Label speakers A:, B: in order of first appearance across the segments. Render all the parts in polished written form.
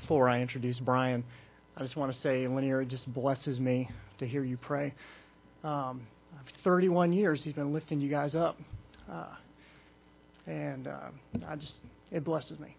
A: before I introduce Brian, I just want to say, Lanier, it just blesses me to hear you pray. 31 years he's been lifting you guys up. It blesses me.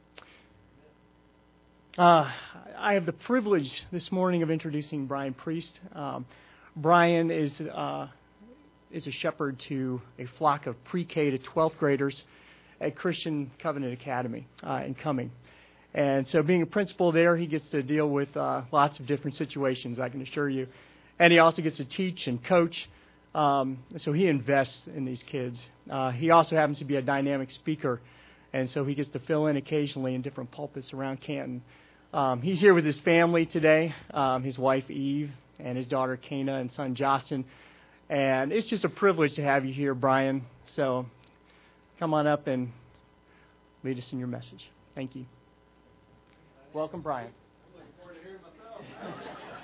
A: I have the privilege this morning of introducing Brian Priest. Brian is a shepherd to a flock of pre-K to 12th graders at Christian Covenant Academy in Cumming. And so being a principal there, he gets to deal with lots of different situations, I can assure you. And he also gets to teach and coach. So he invests in these kids. He also happens to be a dynamic speaker, and so he gets to fill in occasionally in different pulpits around Canton. He's here with his family today, his wife Eve and his daughter Kana and son Justin. And it's just a privilege to have you here, Brian. So come on up and lead us in your message. Thank you. Welcome, Brian.
B: I'm looking forward to hearing myself.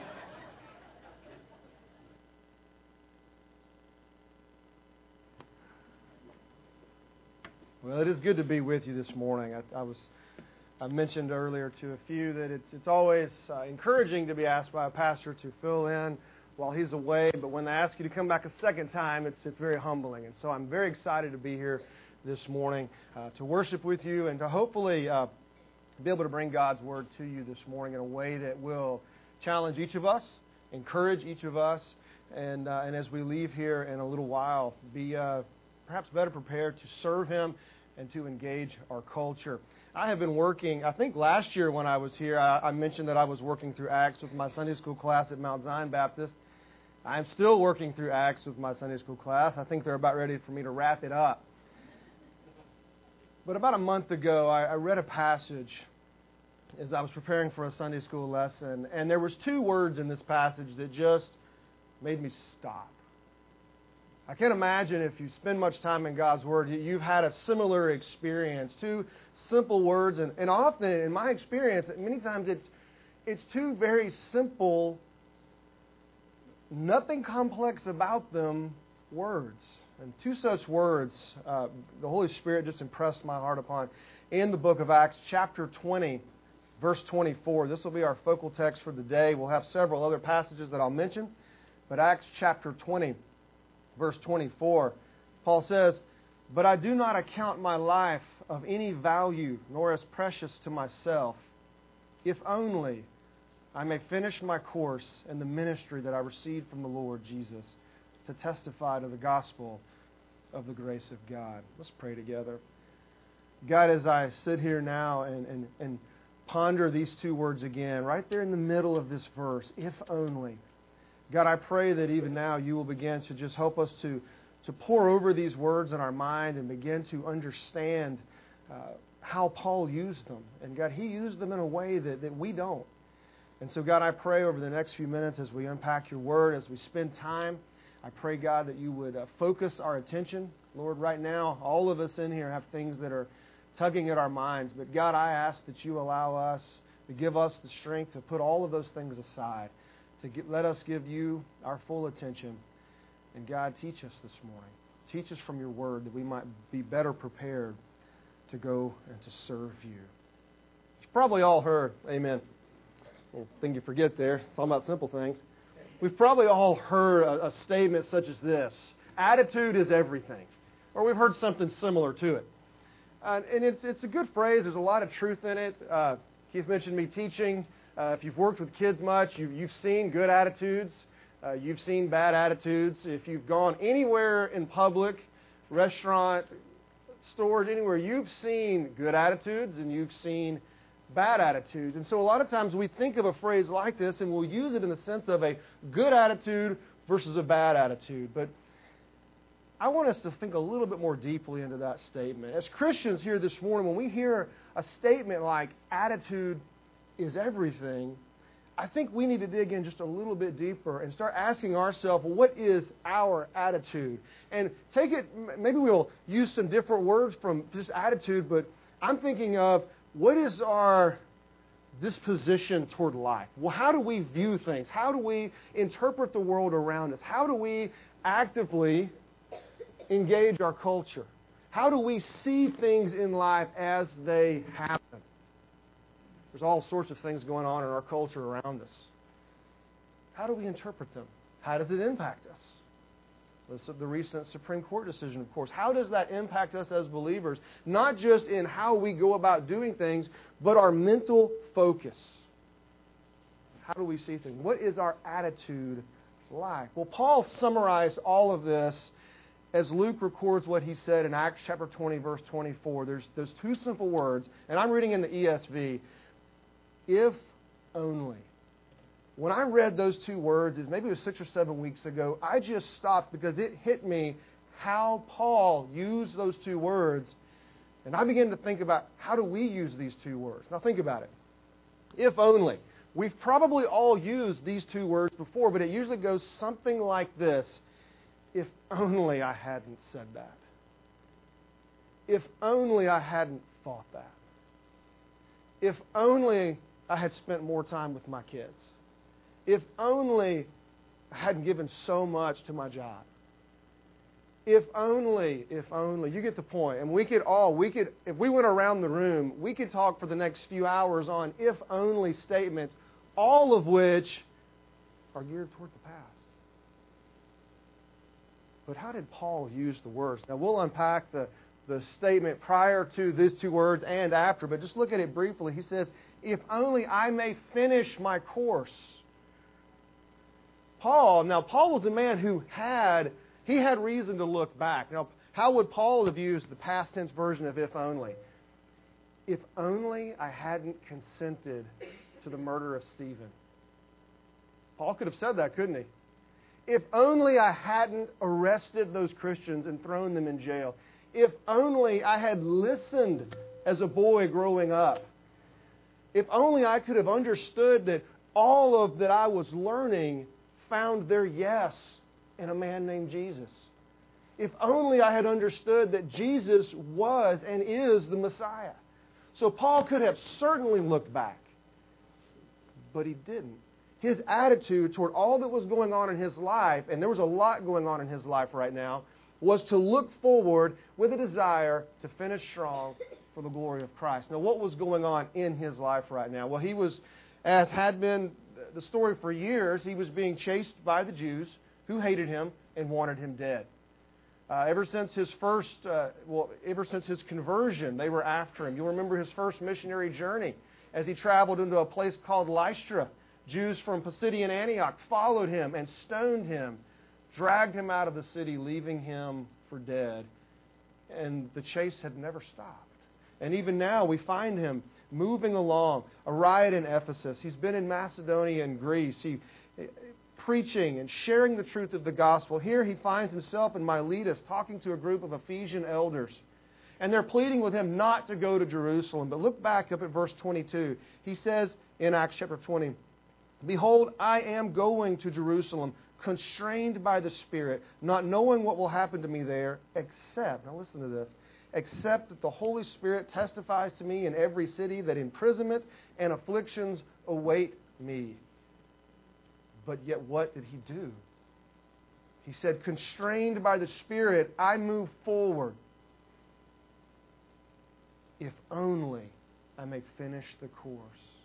B: Well, it is good to be with you this morning. I mentioned earlier to a few that it's always encouraging to be asked by a pastor to fill in while he's away, but when they ask you to come back a second time, it's very humbling. And so I'm very excited to be here this morning to worship with you and to hopefully be able to bring God's Word to you this morning in a way that will challenge each of us, encourage each of us, and as we leave here in a little while, be perhaps better prepared to serve Him and to engage our culture. I have been working, I think last year when I was here, I mentioned that I was working through Acts with my Sunday school class at Mount Zion Baptist. I'm still working through Acts with my Sunday school class. I think they're about ready for me to wrap it up. But about a month ago, I read a passage as I was preparing for a Sunday school lesson, and there was two words in this passage that just made me stop. I can't imagine if you spend much time in God's Word, you've had a similar experience. Two simple words, and often, in my experience, many times it's two very simple, nothing complex about them words. And two such words, the Holy Spirit just impressed my heart upon in the book of Acts, chapter 20, verse 24. This will be our focal text for the day. We'll have several other passages that I'll mention, but Acts chapter 20, verse 24, Paul says, "But I do not account my life of any value, nor as precious to myself, if only I may finish my course in the ministry that I received from the Lord Jesus, to testify to the gospel of the grace of God." Let's pray together. God, as I sit here now and ponder these two words again, right there in the middle of this verse, if only. God, I pray that even now you will begin to just help us to pour over these words in our mind and begin to understand how Paul used them. And God, he used them in a way that we don't. And so, God, I pray over the next few minutes as we unpack your word, as we spend time, I pray, God, that you would focus our attention. Lord, right now, all of us in here have things that are tugging at our minds. But God, I ask that you allow us, to give us the strength to put all of those things aside. Let us give you our full attention. And God, teach us this morning. Teach us from your word that we might be better prepared to go and to serve you. You've probably all heard, amen, well, thing you forget there, it's all about simple things. We've probably all heard a statement such as this: attitude is everything. Or we've heard something similar to it. And it's a good phrase. There's a lot of truth in it. Keith mentioned me teaching. If you've worked with kids much, you've seen good attitudes. You've seen bad attitudes. If you've gone anywhere in public, restaurant, stores, anywhere, you've seen good attitudes and you've seen bad attitudes. And so a lot of times we think of a phrase like this and we'll use it in the sense of a good attitude versus a bad attitude. But I want us to think a little bit more deeply into that statement. As Christians here this morning, when we hear a statement like attitude is everything, I think we need to dig in just a little bit deeper and start asking ourselves, well, what is our attitude? And take it, maybe we'll use some different words from just attitude, but I'm thinking of what is our disposition toward life? Well, how do we view things? How do we interpret the world around us? How do we actively engage our culture? How do we see things in life as they happen? There's all sorts of things going on in our culture around us. How do we interpret them? How does it impact us? The recent Supreme Court decision, of course. How does that impact us as believers? Not just in how we go about doing things, but our mental focus. How do we see things? What is our attitude like? Well, Paul summarized all of this as Luke records what he said in Acts chapter 20, verse 24. There's those two simple words, and I'm reading in the ESV. If only. When I read those two words, maybe it was 6 or 7 weeks ago, I just stopped because it hit me how Paul used those two words. And I began to think about, how do we use these two words? Now think about it. If only. We've probably all used these two words before, but it usually goes something like this. If only I hadn't said that. If only I hadn't thought that. If only I had spent more time with my kids. If only I hadn't given so much to my job. If only. You get the point. And if we went around the room, we could talk for the next few hours on if only statements, all of which are geared toward the past. But how did Paul use the words? Now, we'll unpack the statement prior to these two words and after, but just look at it briefly. He says, if only I may finish my course. Paul was a man who had reason to look back. Now, how would Paul have used the past tense version of if only? If only I hadn't consented to the murder of Stephen. Paul could have said that, couldn't he? If only I hadn't arrested those Christians and thrown them in jail. If only I had listened as a boy growing up. If only I could have understood that all of that I was learning found their yes in a man named Jesus. If only I had understood that Jesus was and is the Messiah. So Paul could have certainly looked back, but he didn't. His attitude toward all that was going on in his life, and there was a lot going on in his life right now, was to look forward with a desire to finish strong for the glory of Christ. Now, what was going on in his life right now? Well, he was, as had been the story for years, he was being chased by the Jews who hated him and wanted him dead. Ever since his conversion, they were after him. You'll remember his first missionary journey as he traveled into a place called Lystra. Jews from Pisidian Antioch followed him and stoned him, dragged him out of the city, leaving him for dead. And the chase had never stopped. And even now we find him moving along. A riot in Ephesus. He's been in Macedonia and Greece. Preaching and sharing the truth of the gospel. Here he finds himself in Miletus talking to a group of Ephesian elders. And they're pleading with him not to go to Jerusalem. But look back up at verse 22. He says in Acts chapter 20, behold, I am going to Jerusalem, constrained by the Spirit, not knowing what will happen to me there, except, now listen to this, except that the Holy Spirit testifies to me in every city that imprisonment and afflictions await me. But yet what did he do? He said, constrained by the Spirit, I move forward. If only I may finish the course.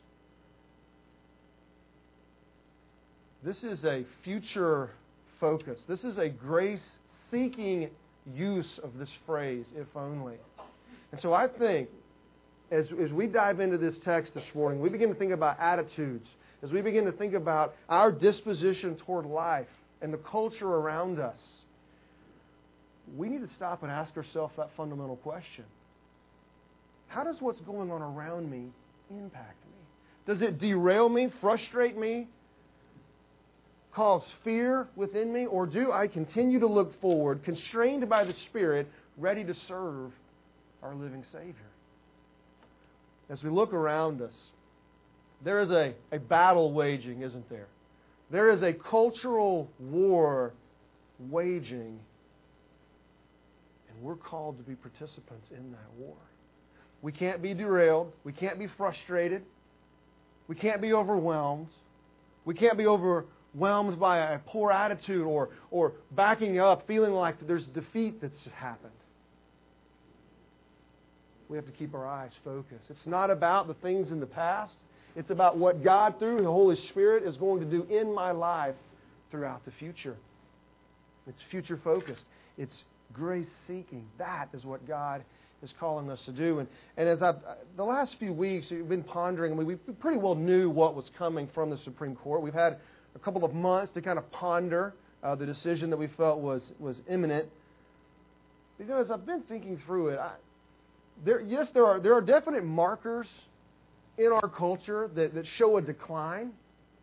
B: This is a future focus. This is a grace-seeking use of this phrase, if only. And so I think, as we dive into this text this morning, we begin to think about attitudes, as we begin to think about our disposition toward life and the culture around us, we need to stop and ask ourselves that fundamental question. How does what's going on around me impact me? Does it derail me, frustrate me, cause fear within me, or do I continue to look forward, constrained by the Spirit, ready to serve our living Savior? As we look around us, there is a battle waging, isn't there? There is a cultural war waging, and we're called to be participants in that war. We can't be derailed. We can't be frustrated. We can't be overwhelmed. We can't be overwhelmed by a poor attitude or backing up, feeling like there's defeat that's happened. we have to keep our eyes focused. It's not about the things in the past. It's about what God, through the Holy Spirit, is going to do in my life throughout the future. It's future-focused. It's grace-seeking. That is what God is calling us to do. And as the last few weeks, we've been pondering, we pretty well knew what was coming from the Supreme Court. We've had a couple of months to kind of ponder the decision that we felt was imminent. As I've been thinking through it, there are definite markers in our culture that show a decline.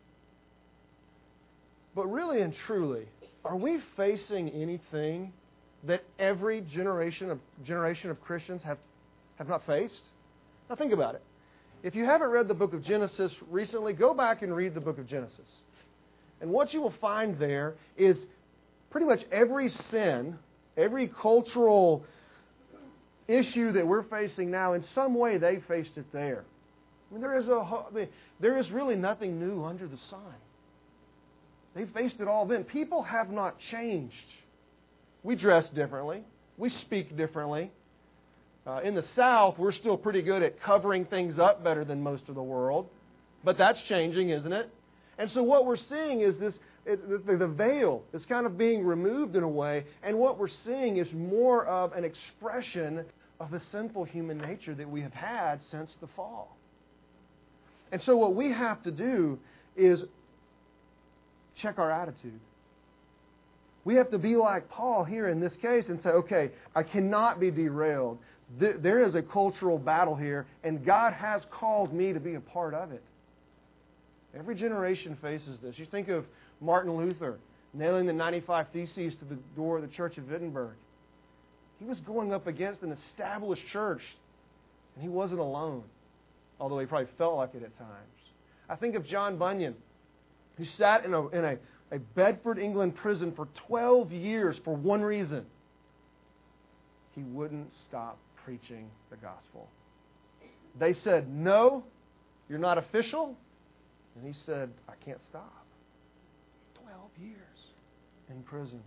B: But really and truly, are we facing anything that every generation of Christians have not faced? Now think about it. If you haven't read the book of Genesis recently, go back and read the book of Genesis. And what you will find there is pretty much every sin, every cultural issue that we're facing now, in some way they faced it there. I mean, there is really nothing new under the sun. They faced it all then. People have not changed. We dress differently. We speak differently. In the South, we're still pretty good at covering things up better than most of the world. But that's changing, isn't it? And so what we're seeing is the veil is kind of being removed in a way. And what we're seeing is more of an expression of the sinful human nature that we have had since the fall. And so what we have to do is check our attitude. We have to be like Paul here in this case and say, okay, I cannot be derailed. There is a cultural battle here, and God has called me to be a part of it. Every generation faces this. You think of Martin Luther nailing the 95 Theses to the door of the Church of Wittenberg. He was going up against an established church, and he wasn't alone, although he probably felt like it at times. I think of John Bunyan, who sat in a Bedford, England prison for 12 years for one reason. He wouldn't stop preaching the gospel. They said, no, you're not official. And he said, I can't stop. 12 years in prison.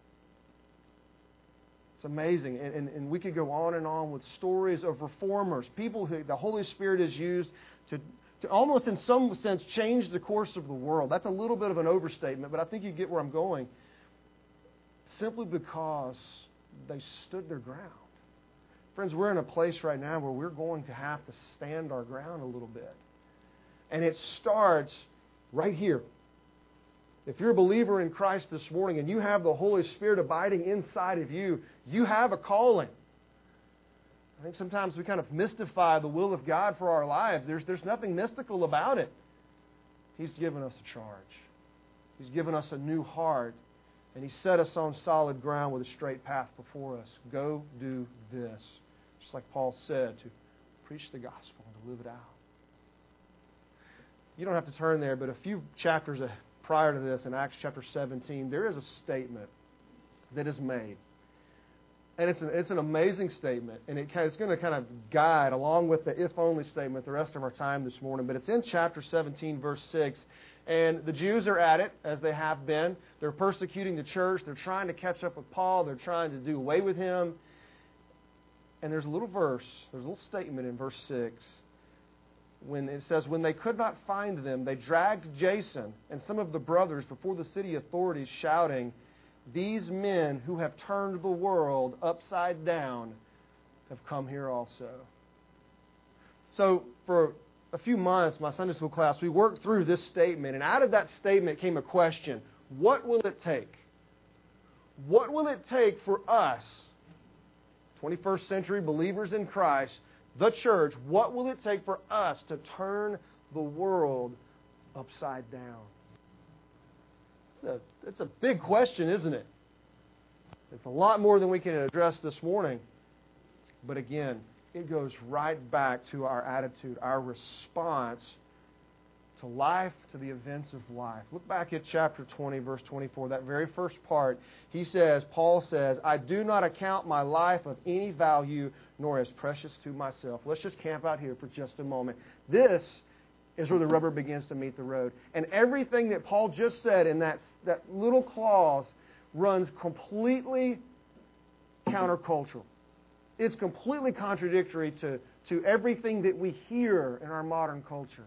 B: It's amazing. And we could go on and on with stories of reformers, people who the Holy Spirit has used to almost in some sense change the course of the world. That's a little bit of an overstatement, but I think you get where I'm going. Simply because they stood their ground. Friends, we're in a place right now where we're going to have to stand our ground a little bit. And it starts right here. If you're a believer in Christ this morning and you have the Holy Spirit abiding inside of you, you have a calling. I think sometimes we kind of mystify the will of God for our lives. There's nothing mystical about it. He's given us a charge. He's given us a new heart. And He set us on solid ground with a straight path before us. Go do this. Just like Paul said, to preach the gospel and to live it out. You don't have to turn there, but a few chapters prior to this, in Acts chapter 17, there is a statement that is made. And it's an amazing statement, and it's going to kind of guide, along with the if-only statement, the rest of our time this morning. But it's in chapter 17, verse 6. And the Jews are at it, as they have been. They're persecuting the church. They're trying to catch up with Paul. They're trying to do away with him. And there's a little verse, there's a little statement in verse 6. When it says, when they could not find them, they dragged Jason and some of the brothers before the city authorities, shouting, these men who have turned the world upside down have come here also. So for a few months, my Sunday school class, we worked through this statement, and out of that statement came a question. What will it take? What will it take for us, 21st century believers in Christ, the church, what will it take for us to turn the world upside down? It's a big question, isn't it? It's a lot more than we can address this morning. But again, it goes right back to our attitude, our response to life, to the events of life. Look back at chapter 20, verse 24, that very first part. Paul says, I do not account my life of any value, nor as precious to myself. Let's just camp out here for just a moment. This is where the rubber begins to meet the road. And everything that Paul just said in that little clause runs completely countercultural. It's completely contradictory to everything that we hear in our modern culture.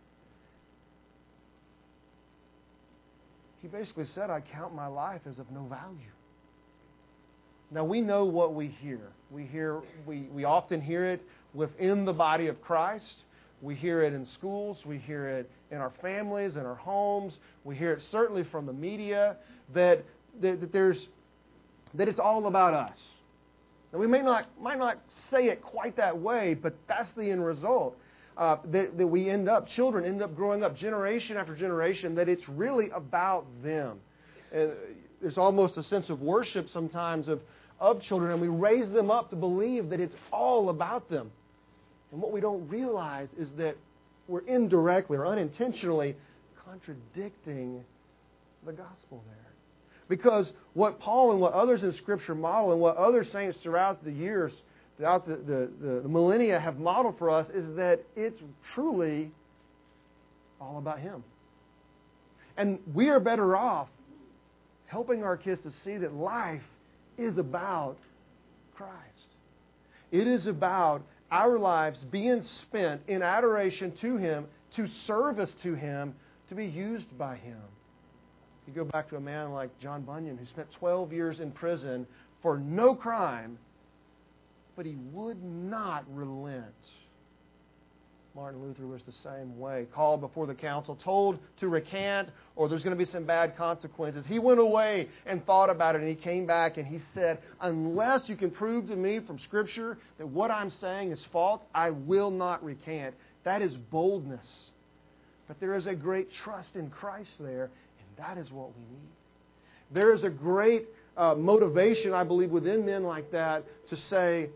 B: He basically said, I count my life as of no value. Now, we know what we hear. We often hear it within the body of Christ. We hear it in schools. We hear it in our families, in our homes. We hear it certainly from the media that it's all about us. Now, we might not say it quite that way, but that's the end result. That children end up growing up generation after generation, that it's really about them. And there's almost a sense of worship sometimes of children, and we raise them up to believe that it's all about them. And what we don't realize is that we're indirectly or unintentionally contradicting the gospel there. Because what Paul and what others in Scripture model and what other saints throughout the years, throughout the millennia have modeled for us is that it's truly all about Him. And we are better off helping our kids to see that life is about Christ. It is about our lives being spent in adoration to Him, to service to Him, to be used by Him. You go back to a man like John Bunyan, who spent 12 years in prison for no crime, but he would not relent. Martin Luther was the same way. Called before the council, told to recant, or there's going to be some bad consequences. He went away and thought about it, and he came back and he said, unless you can prove to me from Scripture that what I'm saying is false, I will not recant. That is boldness. But there is a great trust in Christ there, and that is what we need. There is a great motivation, I believe, within men like that to say,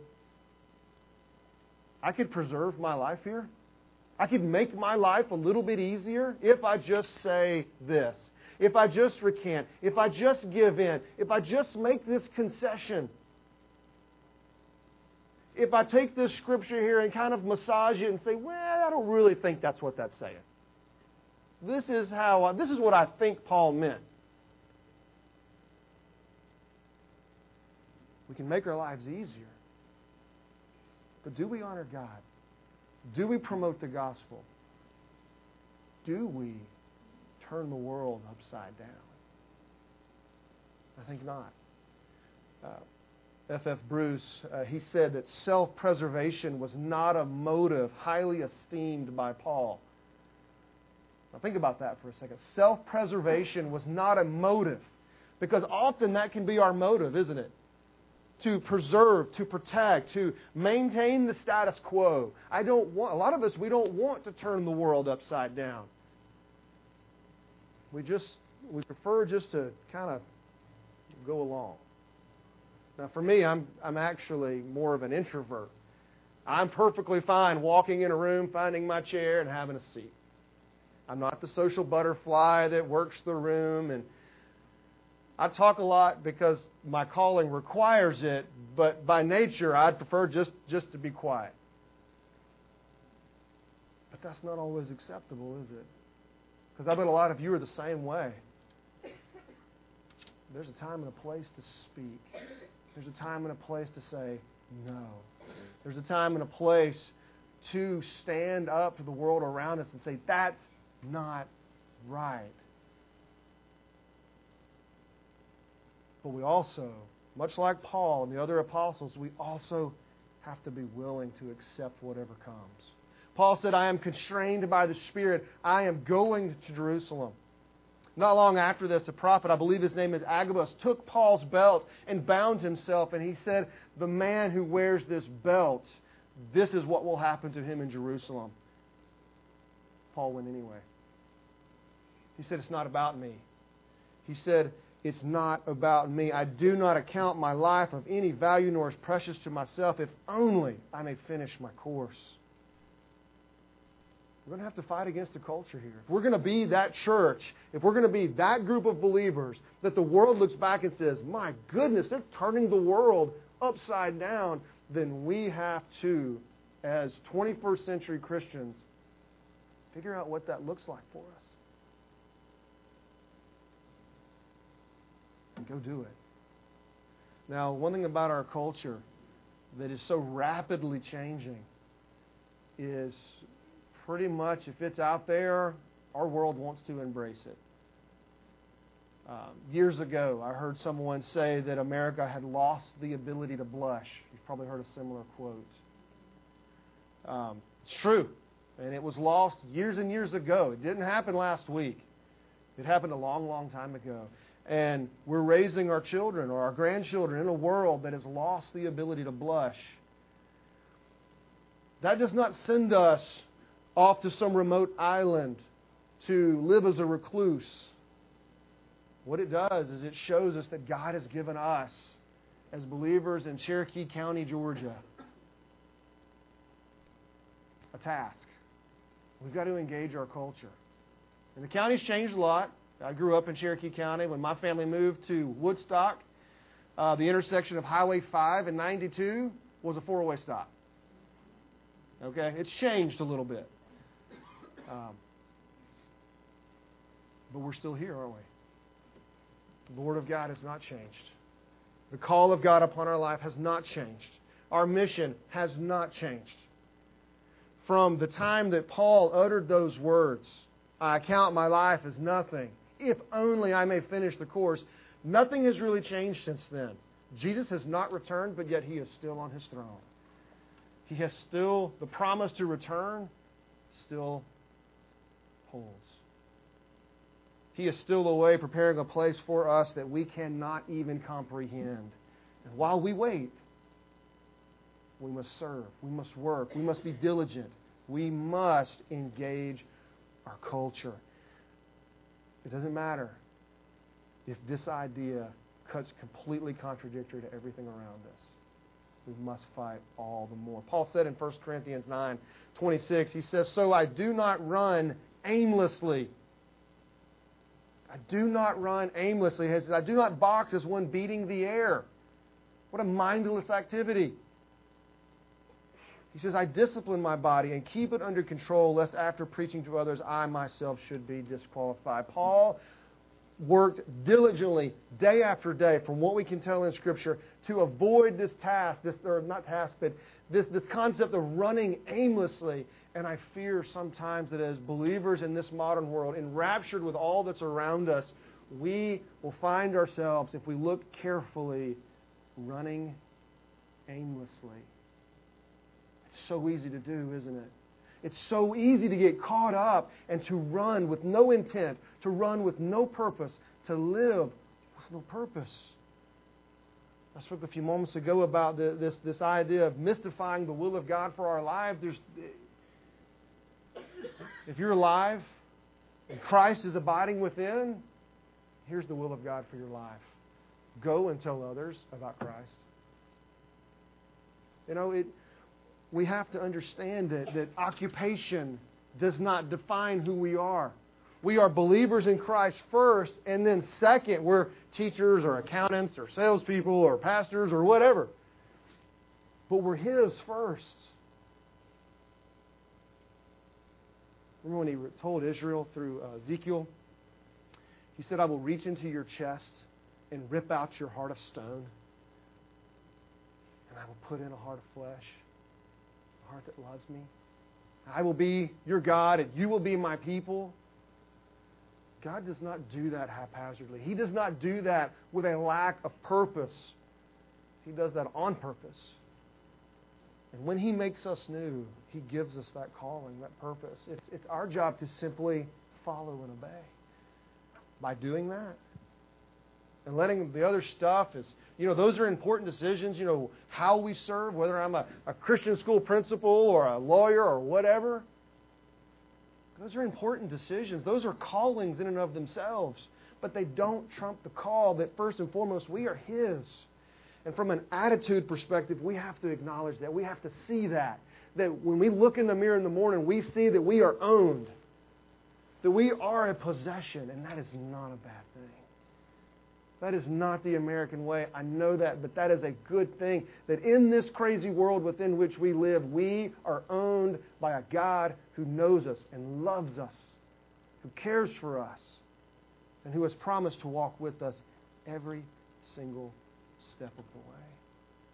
B: I could preserve my life here. I could make my life a little bit easier if I just say this, if I just recant, if I just give in, if I just make this concession. If I take this Scripture here and kind of massage it and say, well, I don't really think that's what that's saying. This is what I think Paul meant. We can make our lives easier. But do we honor God? Do we promote the gospel? Do we turn the world upside down? I think not. F.F. Bruce, he said that self-preservation was not a motive highly esteemed by Paul. Now think about that for a second. Self-preservation was not a motive, because often that can be our motive, isn't it? To preserve, to protect, to maintain the status quo. A lot of us, we don't want to turn the world upside down. We prefer just to kind of go along. Now for me, I'm actually more of an introvert. I'm perfectly fine walking in a room, finding my chair, and having a seat. I'm not the social butterfly that works the room, and I talk a lot because my calling requires it, but by nature, I'd prefer just to be quiet. But that's not always acceptable, is it? Because I bet a lot of you are the same way. There's a time and a place to speak. There's a time and a place to say no. There's a time and a place to stand up to the world around us and say, that's not right. But we also, much like Paul and the other apostles, we also have to be willing to accept whatever comes. Paul said, I am constrained by the Spirit. I am going to Jerusalem. Not long after this, a prophet, I believe his name is Agabus, took Paul's belt and bound himself. And he said, the man who wears this belt, this is what will happen to him in Jerusalem. Paul went anyway. He said, it's not about me. He said, it's not about me. I do not account my life of any value nor as precious to myself, if only I may finish my course. We're going to have to fight against the culture here. If we're going to be that church, if we're going to be that group of believers that the world looks back and says, my goodness, they're turning the world upside down, then we have to, as 21st century Christians, figure out what that looks like for us. And go do it. Now, one thing about our culture that is so rapidly changing is pretty much, if it's out there, our world wants to embrace it. Years ago, I heard someone say that America had lost the ability to blush. You've probably heard a similar quote. It's true. And it was lost years and years ago. It didn't happen last week. It happened a long, long time ago. And we're raising our children or our grandchildren in a world that has lost the ability to blush. That does not send us off to some remote island to live as a recluse. What it does is it shows us that God has given us, as believers in Cherokee County, Georgia, a task. We've got to engage our culture. And the county's changed a lot. I grew up in Cherokee County. When my family moved to Woodstock, the intersection of Highway 5 and 92 was a four-way stop. Okay? It's changed a little bit. But we're still here, aren't we? The Word of God has not changed. The call of God upon our life has not changed. Our mission has not changed. From the time that Paul uttered those words, I count my life as nothing, if only I may finish the course, nothing has really changed since then. Jesus has not returned, but yet He is still on His throne. He has still, the promise to return still holds. He is still away preparing a place for us that we cannot even comprehend. And while we wait, we must serve, we must work, we must be diligent, we must engage our culture. It doesn't matter if this idea cuts completely contradictory to everything around us. We must fight all the more. Paul said in 1 Corinthians 9:26, he says, so I do not run aimlessly. I do not run aimlessly. He says, I do not box as one beating the air. What a mindless activity. He says, I discipline my body and keep it under control, lest after preaching to others, I myself should be disqualified. Paul worked diligently day after day, from what we can tell in Scripture, to avoid this task, this concept of running aimlessly. And I fear sometimes that as believers in this modern world, enraptured with all that's around us, we will find ourselves, if we look carefully, running aimlessly. It's so easy to do, isn't it? It's so easy to get caught up and to run with no intent, to run with no purpose, to live with no purpose. I spoke a few moments ago about this idea of mystifying the will of God for our lives. If you're alive and Christ is abiding within, here's the will of God for your life. Go and tell others about Christ. You know, we have to understand that occupation does not define who we are. We are believers in Christ first, and then second, we're teachers or accountants or salespeople or pastors or whatever. But we're His first. Remember when He told Israel through Ezekiel? He said, I will reach into your chest and rip out your heart of stone, and I will put in a heart of flesh, a heart that loves me. I will be your God, and you will be my people. God does not do that haphazardly. He does not do that with a lack of purpose. He does that on purpose. And when He makes us new, He gives us that calling, that purpose. It's our job to simply follow and obey. By doing that, and letting the other stuff is, those are important decisions, how we serve, whether I'm a Christian school principal or a lawyer or whatever. Those are important decisions. Those are callings in and of themselves. But they don't trump the call that first and foremost we are His. And from an attitude perspective, we have to acknowledge that. We have to see that. That when we look in the mirror in the morning, we see that we are owned. That we are a possession. And that is not a bad thing. That is not the American way. I know that, but that is a good thing. That in this crazy world within which we live, we are owned by a God who knows us and loves us, who cares for us, and who has promised to walk with us every single step of the way.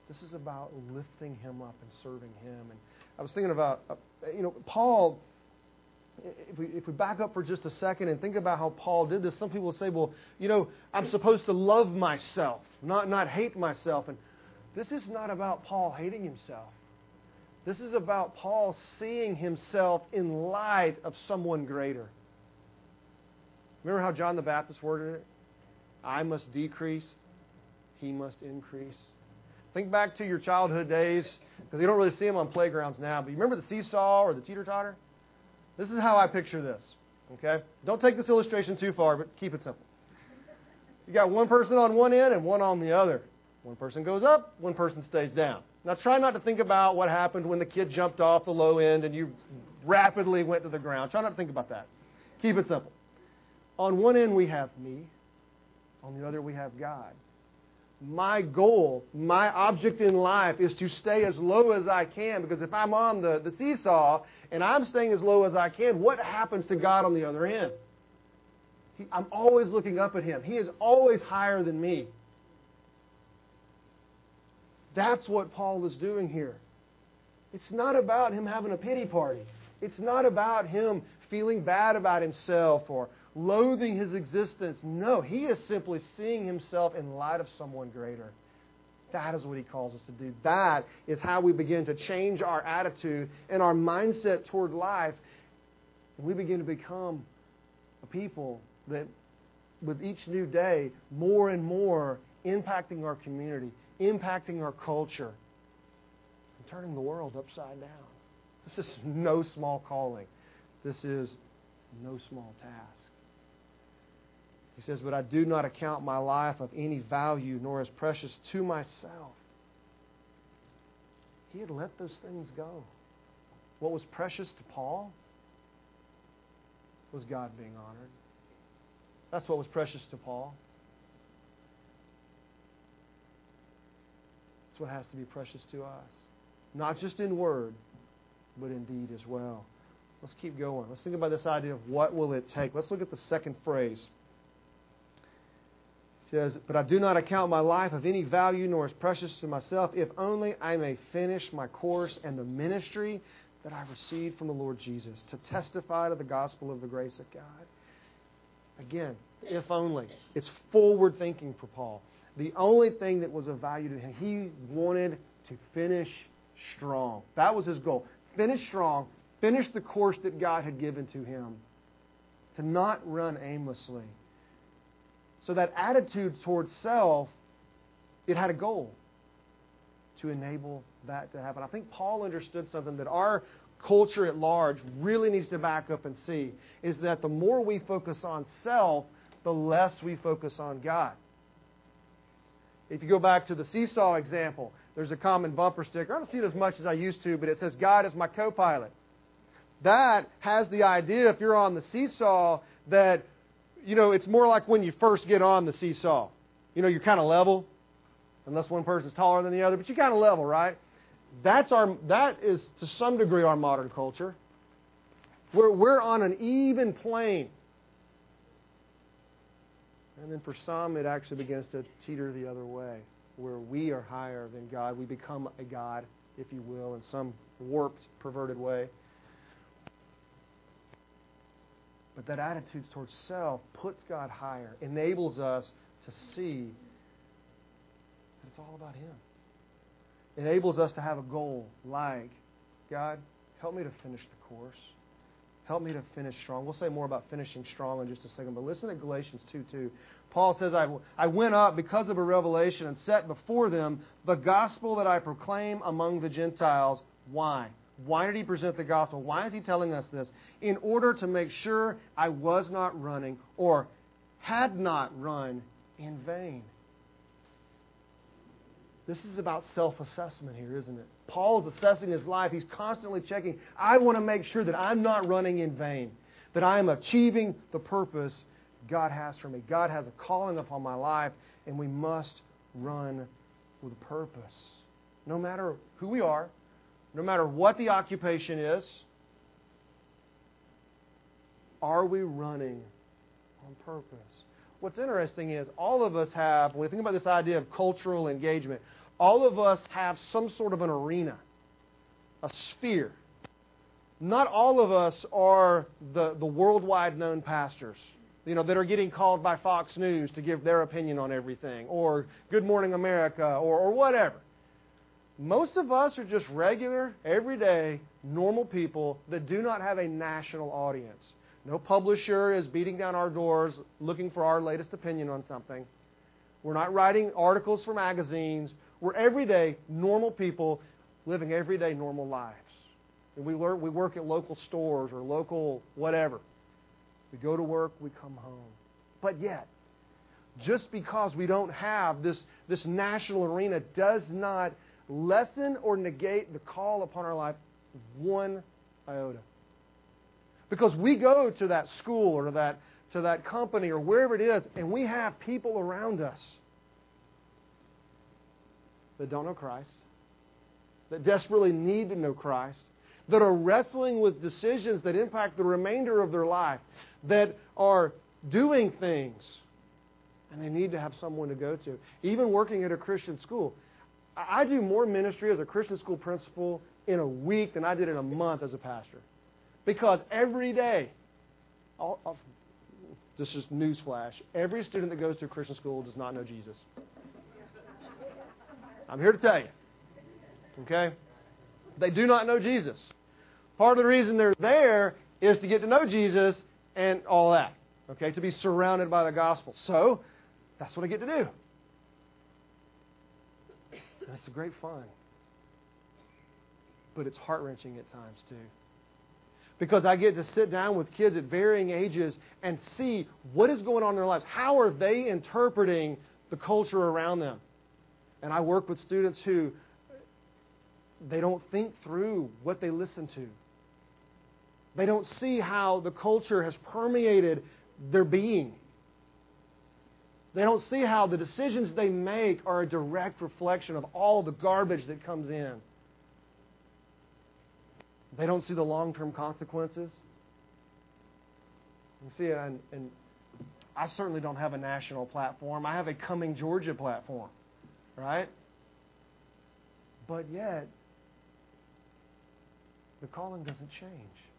B: This is about lifting Him up and serving Him. And I was thinking about, Paul, if we back up for just a second and think about how Paul did this, some people will say, well, I'm supposed to love myself, not hate myself. And this is not about Paul hating himself. This is about Paul seeing himself in light of someone greater. Remember how John the Baptist worded it? I must decrease, He must increase. Think back to your childhood days, because you don't really see them on playgrounds now, but you remember the seesaw or the teeter-totter? This is how I picture this, okay? Don't take this illustration too far, but keep it simple. You got one person on one end and one on the other. One person goes up, one person stays down. Now try not to think about what happened when the kid jumped off the low end and you rapidly went to the ground. Try not to think about that. Keep it simple. On one end we have me. On the other we have God. My goal, my object in life is to stay as low as I can, because if I'm on the seesaw and I'm staying as low as I can, what happens to God on the other end? I'm always looking up at Him. He is always higher than me. That's what Paul is doing here. It's not about him having a pity party. It's not about him feeling bad about himself or loathing his existence. No, he is simply seeing himself in light of someone greater. That is what he calls us to do. That is how we begin to change our attitude and our mindset toward life. And we begin to become a people that, with each new day, more and more impacting our community, impacting our culture, and turning the world upside down. This is no small calling. This is no small task. He says, but I do not account my life of any value, nor as precious to myself. He had let those things go. What was precious to Paul was God being honored. That's what was precious to Paul. That's what has to be precious to us. Not just in word, but in deed as well. Let's keep going. Let's think about this idea of what will it take. Let's look at the second phrase. It says, but I do not account my life of any value, nor as precious to myself, if only I may finish my course and the ministry that I received from the Lord Jesus, to testify to the gospel of the grace of God. Again, if only. It's forward thinking for Paul. The only thing that was of value to him, he wanted to finish strong. That was his goal. Finish strong. Finish the course that God had given to him. To not run aimlessly. So that attitude towards self, it had a goal to enable that to happen. I think Paul understood something that our culture at large really needs to back up and see, is that the more we focus on self, the less we focus on God. If you go back to the seesaw example, there's a common bumper sticker. I don't see it as much as I used to, but it says, God is my co-pilot. That has the idea, if you're on the seesaw, that, it's more like when you first get on the seesaw. You're kind of level, unless one person's taller than the other, but you're kind of level, right? That is, to some degree, our modern culture. We're on an even plane. And then for some, it actually begins to teeter the other way, where we are higher than God. We become a God, if you will, in some warped, perverted way. But that attitude towards self puts God higher, enables us to see that it's all about Him. Enables us to have a goal like, God, help me to finish the course. Help me to finish strong. We'll say more about finishing strong in just a second, but listen to Galatians 2:2. Paul says, I went up because of a revelation and set before them the gospel that I proclaim among the Gentiles. Why? Why did he present the gospel? Why is he telling us this? In order to make sure I was not running or had not run in vain. This is about self-assessment here, isn't it? Paul's assessing his life. He's constantly checking. I want to make sure that I'm not running in vain, that I am achieving the purpose God has for me. God has a calling upon my life, and we must run with a purpose. No matter who we are, no matter what the occupation is, are we running on purpose? What's interesting is all of us have, when we think about this idea of cultural engagement, all of us have some sort of an arena, a sphere. Not all of us are the worldwide known pastors, that are getting called by Fox News to give their opinion on everything, or Good Morning America, or whatever. Most of us are just regular, everyday, normal people that do not have a national audience. No publisher is beating down our doors looking for our latest opinion on something. We're not writing articles for magazines. We're everyday, normal people living everyday, normal lives. And we work at local stores or local whatever. We go to work, we come home. But yet, just because we don't have this national arena does not lessen or negate the call upon our life one iota. Because we go to that school or to that company or wherever it is, and we have people around us that don't know Christ, that desperately need to know Christ, that are wrestling with decisions that impact the remainder of their life, that are doing things, and they need to have someone to go to. Even working at a Christian school. I do more ministry as a Christian school principal in a week than I did in a month as a pastor. Because every day, this is newsflash, every student that goes to a Christian school does not know Jesus. I'm here to tell you. Okay? They do not know Jesus. Part of the reason they're there is to get to know Jesus and all that. Okay? To be surrounded by the gospel. So, that's what I get to do. And it's a great fun. But it's heart-wrenching at times too. Because I get to sit down with kids at varying ages and see what is going on in their lives. How are they interpreting the culture around them? And I work with students who they don't think through what they listen to. They don't see how the culture has permeated their being. They don't see how the decisions they make are a direct reflection of all the garbage that comes in. They don't see the long-term consequences. You see, and I certainly don't have a national platform. I have a Coming Georgia platform, right? But yet, the calling doesn't change.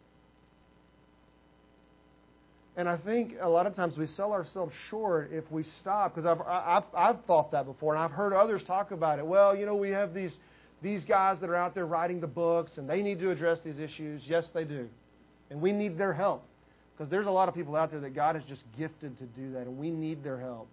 B: And I think a lot of times we sell ourselves short if we stop, because I've thought that before, and I've heard others talk about it. Well, we have these guys that are out there writing the books, and they need to address these issues. Yes, they do. And we need their help, because there's a lot of people out there that God has just gifted to do that, and we need their help.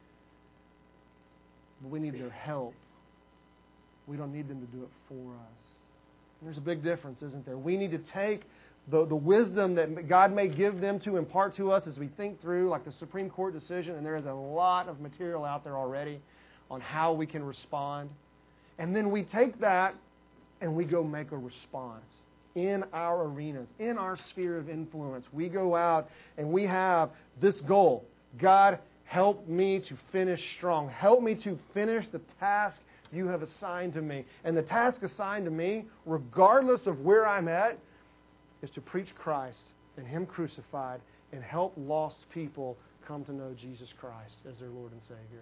B: But we need their help. We don't need them to do it for us. And there's a big difference, isn't there? We need to take the wisdom that God may give them to impart to us as we think through, like the Supreme Court decision, and there is a lot of material out there already on how we can respond. And then we take that and we go make a response in our arenas, in our sphere of influence. We go out and we have this goal. God, help me to finish strong. Help me to finish the task you have assigned to me. And the task assigned to me, regardless of where I'm at, is to preach Christ and Him crucified and help lost people come to know Jesus Christ as their Lord and Savior.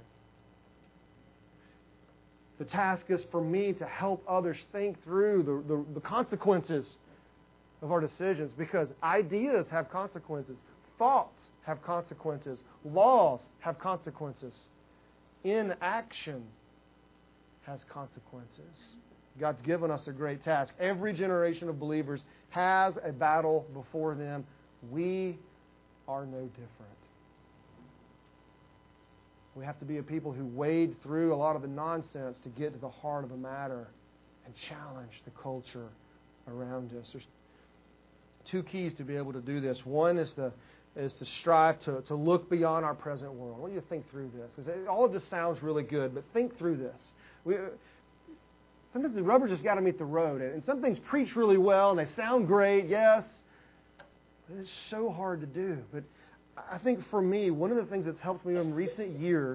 B: The task is for me to help others think through the consequences of our decisions, because ideas have consequences. Thoughts have consequences. Laws have consequences. Inaction has consequences. God's given us a great task. Every generation of believers has a battle before them. We are no different. We have to be a people who wade through a lot of the nonsense to get to the heart of the matter and challenge the culture around us. There's two keys to be able to do this. One is to strive to look beyond our present world. I want you to think through this, because all of this sounds really good, but think through this. Sometimes the rubber just got to meet the road. And some things preach really well and they sound great, yes. But it's so hard to do. But I think for me, one of the things that's helped me in recent years,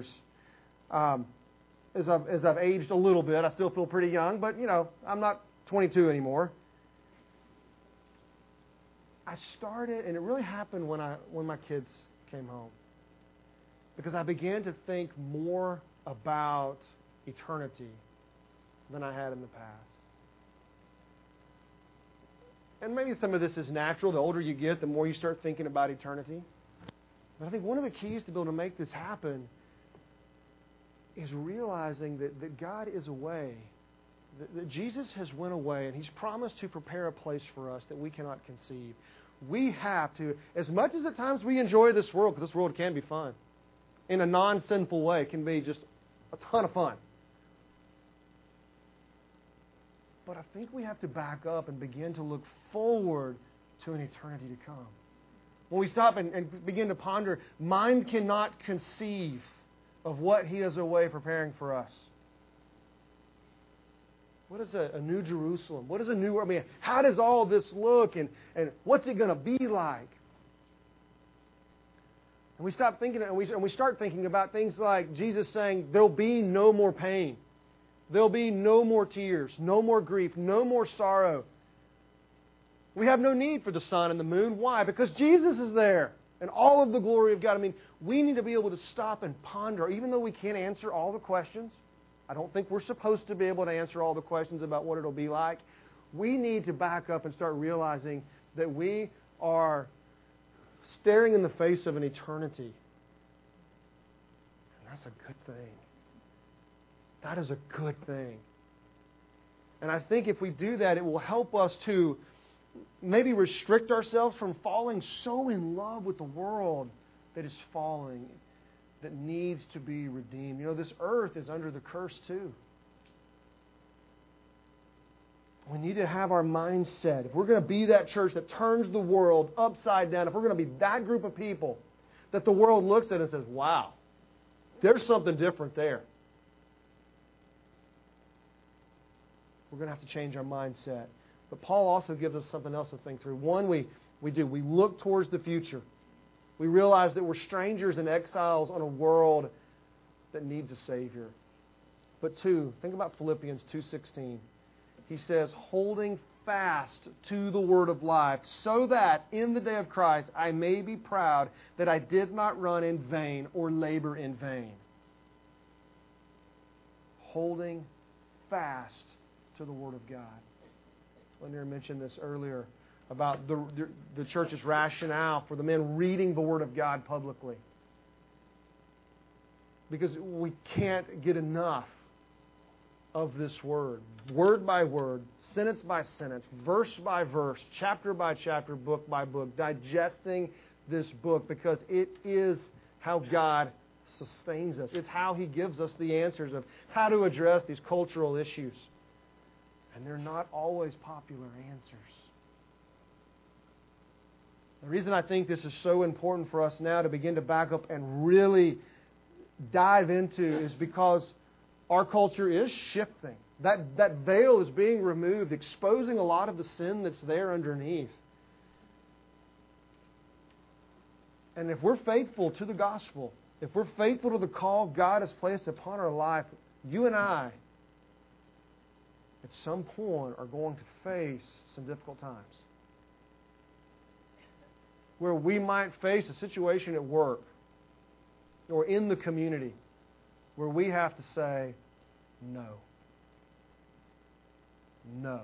B: as I've aged a little bit, I still feel pretty young, but I'm not 22 anymore. I started, and it really happened when my kids came home, because I began to think more about eternity than I had in the past. And maybe some of this is natural. The older you get, the more you start thinking about eternity. But I think one of the keys to be able to make this happen is realizing that God is away. That Jesus has went away, and He's promised to prepare a place for us that we cannot conceive. We have to, as much as at times we enjoy this world, because this world can be fun, in a non-sinful way, it can be just a ton of fun. But I think we have to back up and begin to look forward to an eternity to come. When we stop and begin to ponder, mind cannot conceive of what He is away preparing for us. What is a new Jerusalem? What is a new world? I mean, how does all this look, and what's it going to be like? And we stop thinking, and we start thinking about things like Jesus saying, there'll be no more pain. There'll be no more tears, no more grief, no more sorrow. We have no need for the sun and the moon. Why? Because Jesus is there and all of the glory of God. I mean, we need to be able to stop and ponder, even though we can't answer all the questions. I don't think we're supposed to be able to answer all the questions about what it'll be like. We need to back up and start realizing that we are staring in the face of an eternity. And that's a good thing. That is a good thing. And I think if we do that, it will help us to maybe restrict ourselves from falling so in love with the world that is falling, that needs to be redeemed. You know, this earth is under the curse too. We need to have our mindset. If we're going to be that church that turns the world upside down, if we're going to be that group of people that the world looks at and says, wow, there's something different there. We're going to have to change our mindset. But Paul also gives us something else to think through. One, we look towards the future. We realize that we're strangers and exiles on a world that needs a Savior. But two, think about Philippians 2:16. He says, holding fast to the word of life, so that in the day of Christ I may be proud that I did not run in vain or labor in vain. Holding fast to the Word of God. Lanier mentioned this earlier about the church's rationale for the men reading the Word of God publicly. Because we can't get enough of this Word. Word by word, sentence by sentence, verse by verse, chapter by chapter, book by book, digesting this book because it is how God sustains us. It's how He gives us the answers of how to address these cultural issues. And they're not always popular answers. The reason I think this is so important for us now to begin to back up and really dive into is because our culture is shifting. That veil is being removed, exposing a lot of the sin that's there underneath. And if we're faithful to the gospel, if we're faithful to the call God has placed upon our life, you and I, at some point, are going to face some difficult times. Where we might face a situation at work or in the community where we have to say, no. No.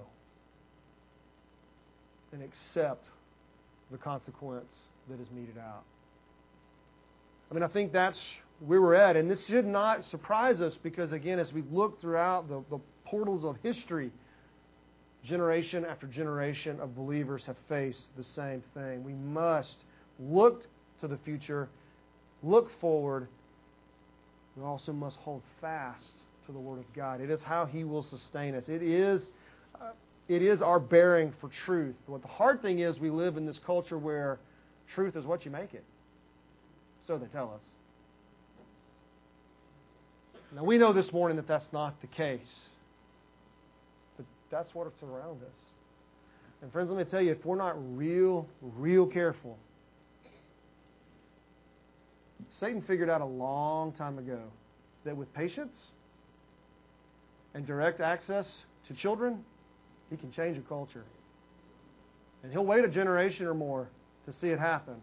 B: And accept the consequence that is meted out. I mean, I think that's where we're at. And this should not surprise us because, again, as we look throughout the portals of history, generation after generation of believers have faced the same thing. We must look to the future, look forward. We also must hold fast to the Word of God. It is how He will sustain us. It is our bearing for truth. What the hard thing is, we live in this culture where truth is what you make it. So they tell us. Now, we know this morning that that's not the case. But that's what's around us. And friends, let me tell you, if we're not real careful, Satan figured out a long time ago that with patience and direct access to children, he can change a culture. And he'll wait a generation or more to see it happen.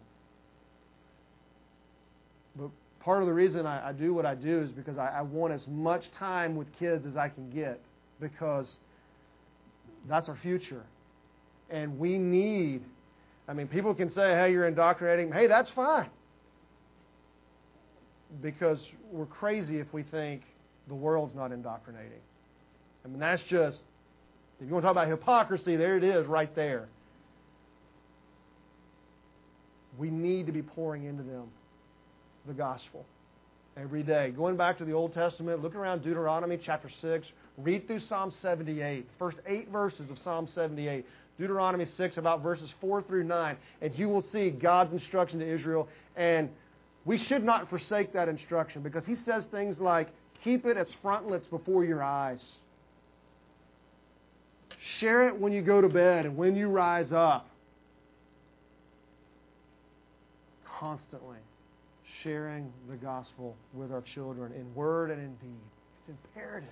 B: But part of the reason I do what I do is because I want as much time with kids as I can get because that's our future. And we need, people can say, hey, you're indoctrinating. Hey, that's fine. Because we're crazy if we think the world's not indoctrinating. That's just, if you want to talk about hypocrisy, there it is right there. We need to be pouring into them the gospel every day. Going back to the Old Testament, look around Deuteronomy chapter 6, read through Psalm 78, first 8 verses of Psalm 78, Deuteronomy 6, about verses 4 through 9, and you will see God's instruction to Israel. And we should not forsake that instruction, because He says things like, keep it as frontlets before your eyes. Share it when you go to bed and when you rise up. Constantly sharing the gospel with our children in word and in deed. It's imperative.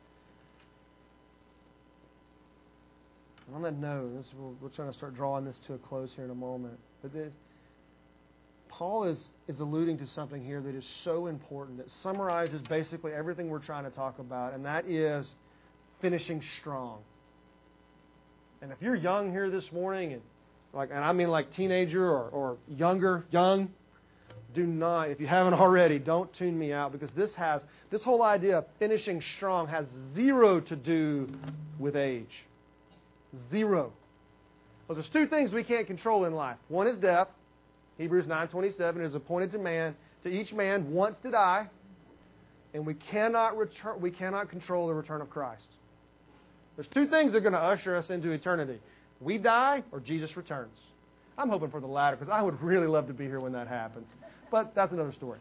B: And on that note, we're trying to start drawing this to a close here in a moment. But Paul is alluding to something here that is so important, that summarizes basically everything we're trying to talk about, and that is finishing strong. And if you're young here this morning, and I mean like teenager or young, do not, if you haven't already, don't tune me out, because this whole idea of finishing strong has zero to do with age. Zero. Well, there's two things we can't control in life. One is death. Hebrews 9:27 is appointed to each man once to die, and we cannot control the return of Christ. There's two things that are going to usher us into eternity. We die or Jesus returns. I'm hoping for the latter, because I would really love to be here when that happens. But that's another story.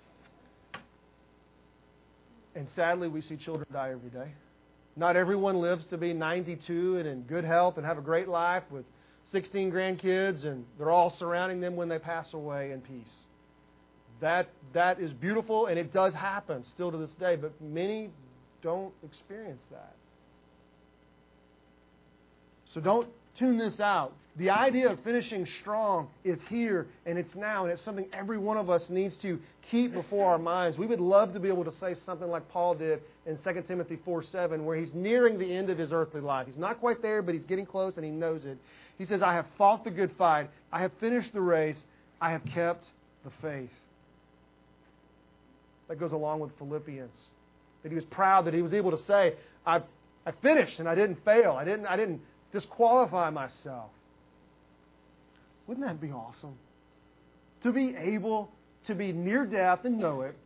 B: And sadly, we see children die every day. Not everyone lives to be 92 and in good health and have a great life with 16 grandkids, and they're all surrounding them when they pass away in peace. That is beautiful, and it does happen still to this day, but many don't experience that. So don't tune this out. The idea of finishing strong is here, and it's now, and it's something every one of us needs to keep before our minds. We would love to be able to say something like Paul did in 2 Timothy 4:7, where he's nearing the end of his earthly life. He's not quite there, but he's getting close, and he knows it. He says, I have fought the good fight. I have finished the race. I have kept the faith. That goes along with Philippians. That he was proud that he was able to say, I finished, and I didn't fail. I didn't disqualify myself. Wouldn't that be awesome? To be able to be near death and know it,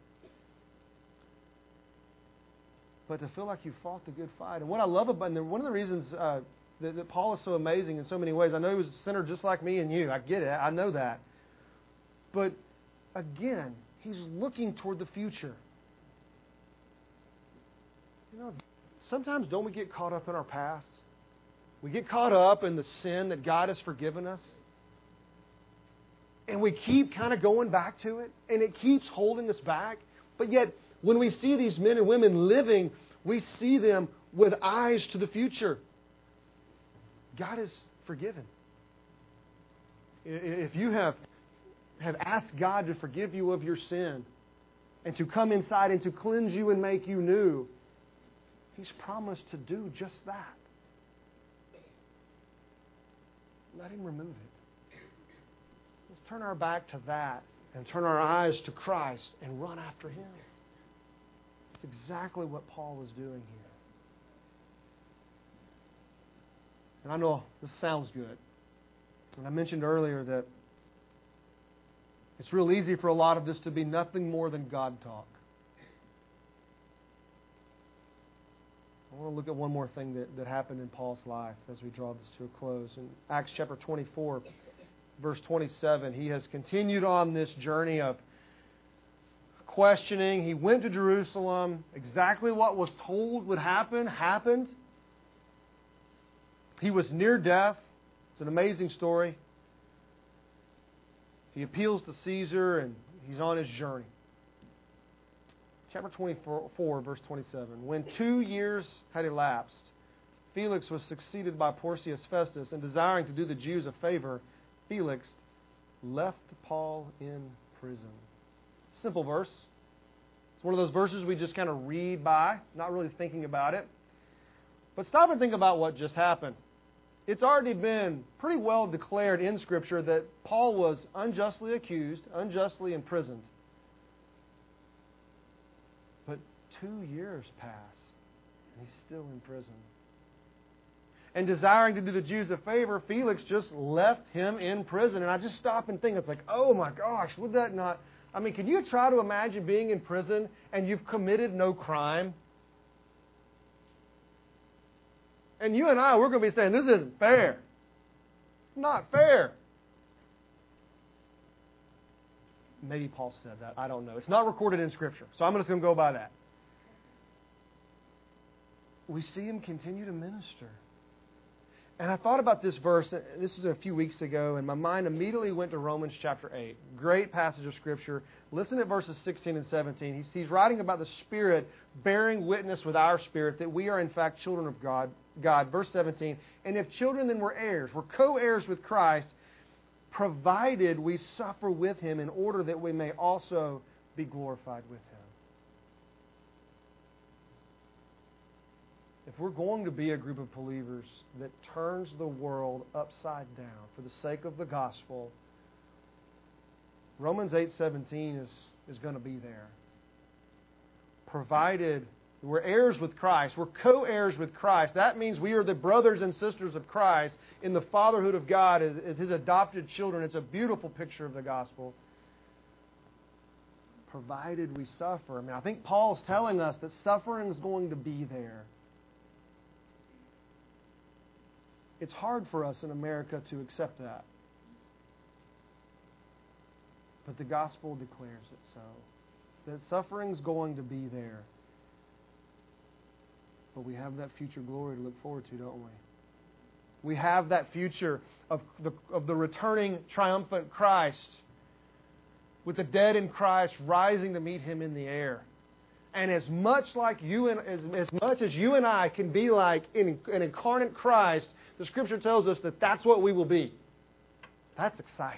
B: but to feel like you fought the good fight. And what I love about, and one of the reasons that Paul is so amazing in so many ways, I know he was a sinner just like me and you. I get it. I know that. But again, he's looking toward the future. Sometimes don't we get caught up in our past? We get caught up in the sin that God has forgiven us. And we keep kind of going back to it. And it keeps holding us back. But yet, when we see these men and women living, we see them with eyes to the future. God is forgiven. If you have asked God to forgive you of your sin and to come inside and to cleanse you and make you new, He's promised to do just that. Let Him remove it. Let's turn our back to that and turn our eyes to Christ and run after Him. That's exactly what Paul is doing here. And I know this sounds good. And I mentioned earlier that it's real easy for a lot of this to be nothing more than God talk. I want to look at one more thing that happened in Paul's life as we draw this to a close. In Acts chapter 24, verse 27, he has continued on this journey of questioning. He went to Jerusalem. Exactly what was told would happen, happened. He was near death. It's an amazing story. He appeals to Caesar, and he's on his journey. Chapter 24, verse 27. When 2 years had elapsed, Felix was succeeded by Porcius Festus, and desiring to do the Jews a favor, Felix left Paul in prison. Simple verse. It's one of those verses we just kind of read by, not really thinking about it. But stop and think about what just happened. It's already been pretty well declared in Scripture that Paul was unjustly accused, unjustly imprisoned. But 2 years pass, and he's still in prison. And desiring to do the Jews a favor, Felix just left him in prison. And I just stop and think, it's like, oh my gosh, would that not... I mean, can you try to imagine being in prison and you've committed no crime? And you and I, we're going to be saying, this isn't fair. It's not fair. Maybe Paul said that. I don't know. It's not recorded in Scripture, so I'm just going to go by that. We see him continue to minister. And I thought about this verse, this was a few weeks ago, and my mind immediately went to Romans chapter 8. Great passage of Scripture. Listen at verses 16 and 17. He's writing about the Spirit bearing witness with our spirit that we are in fact children of God. Verse 17, and if children, then we're heirs. We're co-heirs with Christ, provided we suffer with Him in order that we may also be glorified with Him. If we're going to be a group of believers that turns the world upside down for the sake of the gospel, Romans 8:17 is going to be there. Provided we're heirs with Christ, we're co-heirs with Christ. That means we are the brothers and sisters of Christ in the fatherhood of God as His adopted children. It's a beautiful picture of the gospel. Provided we suffer. I mean, I think Paul's telling us that suffering is going to be there. It's hard for us in America to accept that. But the gospel declares it so. That suffering's going to be there. But we have that future glory to look forward to, don't we? We have that future of the returning triumphant Christ, with the dead in Christ rising to meet Him in the air. And as much as you and I can be like an incarnate Christ, the Scripture tells us that that's what we will be. That's exciting.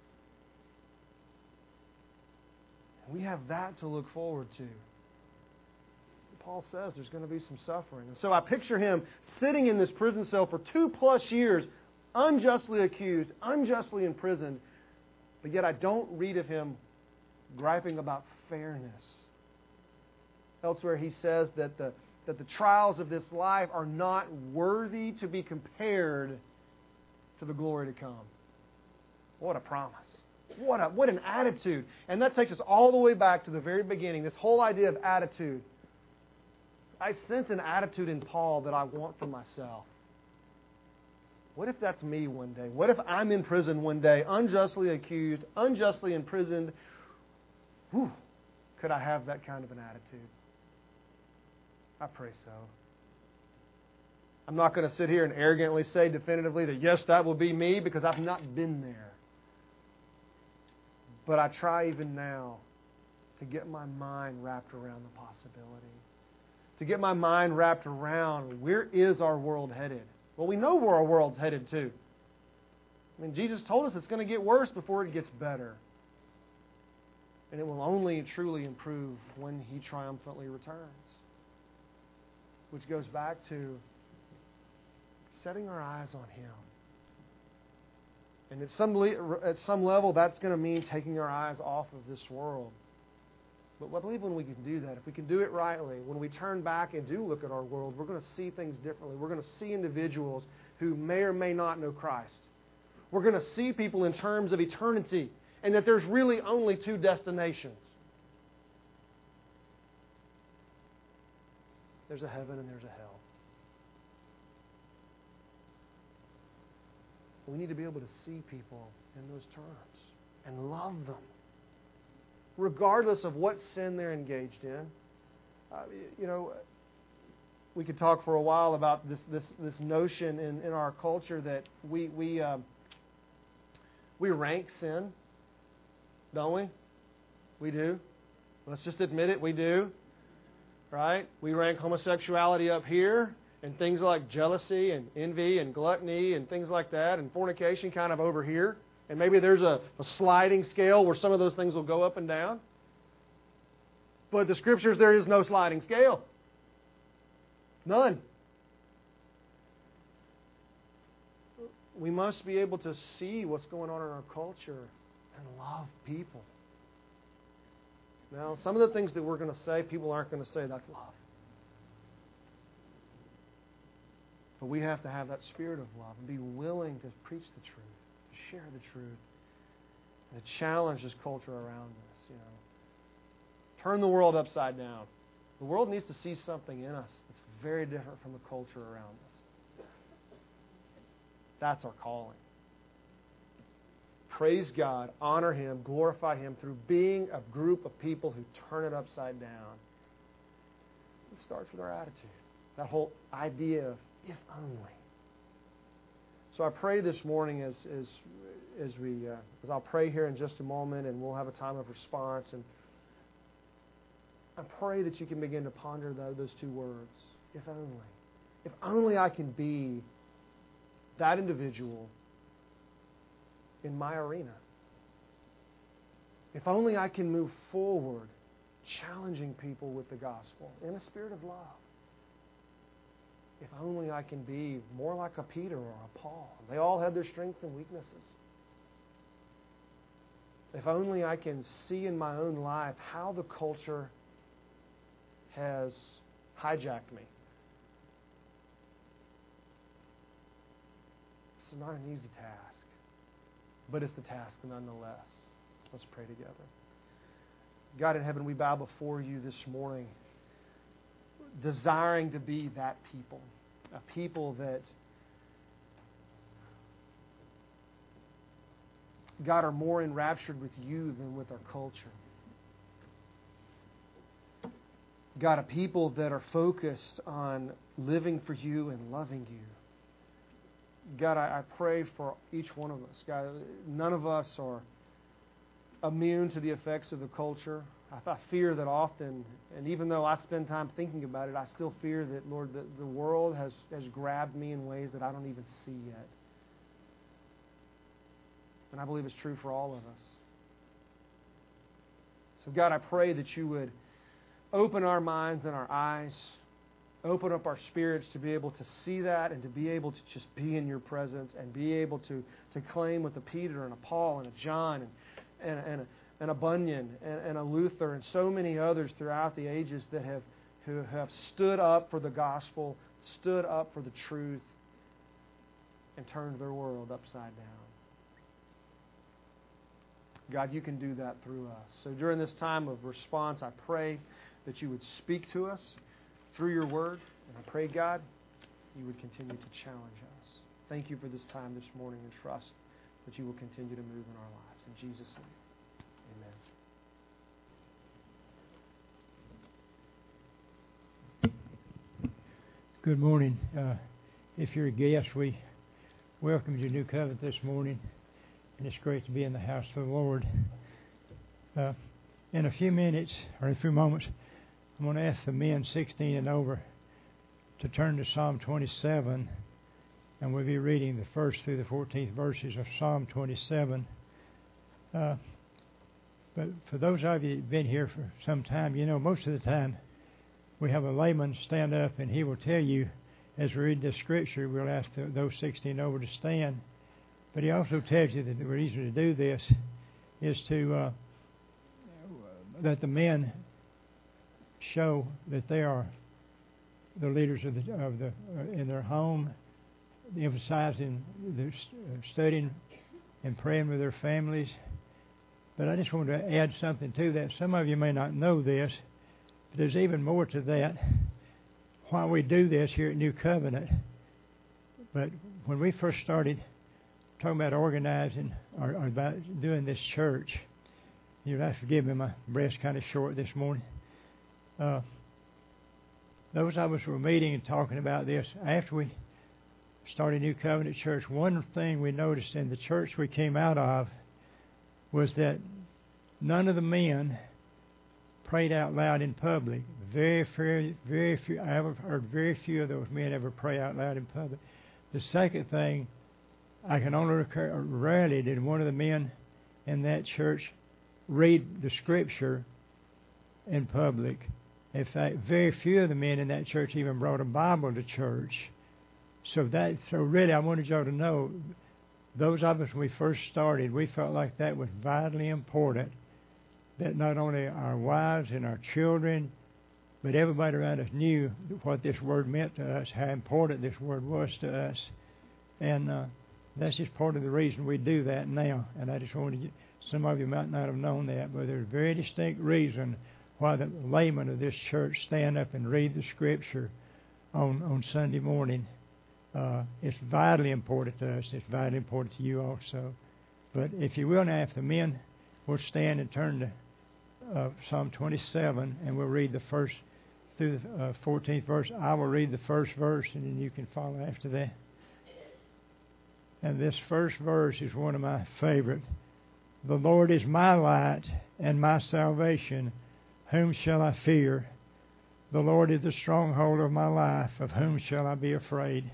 B: We have that to look forward to. Paul says there's going to be some suffering. And so I picture him sitting in this prison cell for 2+ years, unjustly accused, unjustly imprisoned, but yet I don't read of him griping about fairness. Elsewhere he says that the trials of this life are not worthy to be compared to the glory to come. What a promise. What an attitude. And that takes us all the way back to the very beginning, this whole idea of attitude. I sense an attitude in Paul that I want for myself. What if that's me one day? What if I'm in prison one day, unjustly accused, unjustly imprisoned? Whew, could I have that kind of an attitude? I pray so. I'm not going to sit here and arrogantly say definitively that yes, that will be me, because I've not been there. But I try even now to get my mind wrapped around the possibility. To get my mind wrapped around where is our world headed. Well, we know where our world's headed to. I mean, Jesus told us it's going to get worse before it gets better. And it will only truly improve when He triumphantly returns. Which goes back to setting our eyes on Him. And at some level, that's going to mean taking our eyes off of this world. But I believe when we can do that, if we can do it rightly, when we turn back and do look at our world, we're going to see things differently. We're going to see individuals who may or may not know Christ. We're going to see people in terms of eternity, and that there's really only two destinations. There's a heaven and there's a hell. We need to be able to see people in those terms and love them, regardless of what sin they're engaged in. We could talk for a while about this notion in our culture that we rank sin, don't we? We do. Let's just admit it, we do. Right? We rank homosexuality up here, and things like jealousy and envy and gluttony and things like that, and fornication kind of over here. And maybe there's a sliding scale where some of those things will go up and down. But the Scriptures, there is no sliding scale. None. We must be able to see what's going on in our culture and love people. Now, some of the things that we're going to say, people aren't going to say that's love. But we have to have that spirit of love and be willing to preach the truth, to share the truth, and to challenge this culture around us. Turn the world upside down. The world needs to see something in us that's very different from the culture around us. That's our calling. Praise God, honor Him, glorify Him through being a group of people who turn it upside down. It starts with our attitude. That whole idea of if only. So I pray this morning as I'll pray here in just a moment, and we'll have a time of response. And I pray that you can begin to ponder those two words, if only. If only I can be that individual in my arena. If only I can move forward challenging people with the gospel in a spirit of love. If only I can be more like a Peter or a Paul. They all had their strengths and weaknesses. If only I can see in my own life how the culture has hijacked me. This is not an easy task, but it's the task nonetheless. Let's pray together. God in heaven, we bow before you this morning, desiring to be that people, a people that, God, are more enraptured with you than with our culture. God, a people that are focused on living for you and loving you. God, I pray for each one of us. God, none of us are immune to the effects of the culture. I fear that often, and even though I spend time thinking about it, I still fear that, Lord, that the world has grabbed me in ways that I don't even see yet. And I believe it's true for all of us. So God, I pray that you would open our minds and our eyes, open up our spirits to be able to see that and to be able to just be in your presence and be able to claim with a Peter and a Paul and a John and a Bunyan and a Luther and so many others throughout the ages that who have stood up for the gospel, stood up for the truth, and turned their world upside down. God, you can do that through us. So during this time of response, I pray that you would speak to us through your word. And I pray, God, you would continue to challenge us. Thank you for this time this morning, and trust that you will continue to move in our lives. In Jesus' name, amen.
C: Good morning. If you're a guest, we welcome you to New Covenant this morning. And it's great to be in the house of the Lord. In a few minutes, or a few moments, I'm going to ask the men 16 and over to turn to Psalm 27, and we'll be reading the first through the 14th verses of Psalm 27. But for those of you that have been here for some time, you know most of the time we have a layman stand up and he will tell you, as we read the scripture, we'll ask those 16 over to stand. But he also tells you that the reason to do this is to that the men show that they are the leaders of the in their home, emphasizing the studying and praying with their families. But I just want to add something to that. Some of you may not know this, but there's even more to that. Why we do this here at New Covenant. But when we first started talking about organizing or about doing this church, you'll have to forgive me, my breath's kind of short this morning. Those of us were meeting and talking about this after we started New Covenant Church. One thing we noticed in the church we came out of was that none of the men prayed out loud in public. Very few. I ever heard very few of those men ever pray out loud in public. The second thing, I can only recur, rarely did one of the men in that church read the scripture in public. In fact, very few of the men in that church even brought a Bible to church. So really, I wanted y'all to know those of us when we first started, we felt like that was vitally important, that not only our wives and our children, but everybody around us knew what this word meant to us, how important this word was to us. And that's just part of the reason we do that now. And I just wanted to some of you might not have known that, but there's a very distinct reason why the laymen of this church stand up and read the Scripture on Sunday morning. It's vitally important to us. It's vitally important to you also. But if you will now, if the men will stand and turn to Psalm 27, and we'll read the first through the 14th verse. I will read the first verse, and then you can follow after that. And this first verse is one of my favorite. The Lord is my light and my salvation. Whom shall I fear? The Lord is the stronghold of my life. Of whom shall I be afraid?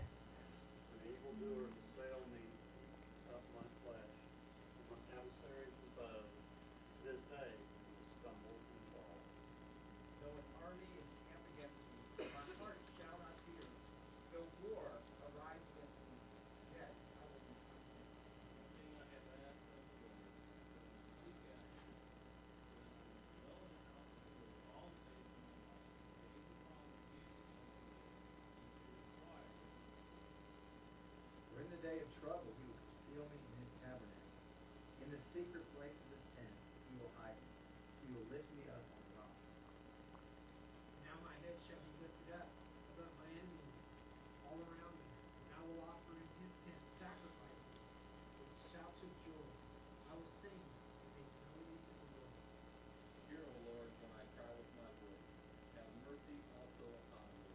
D: Day of trouble, he will conceal me in his tabernacle. In the secret place of his tent, he will hide me. He will lift me up on the rock.
E: Now my head shall be lifted up above my enemies all around me, and I will offer in his tent sacrifices with shouts of joy. I will sing and make melody to the Lord.
F: Hear, O Lord, when I cry with my voice. Have mercy also upon me.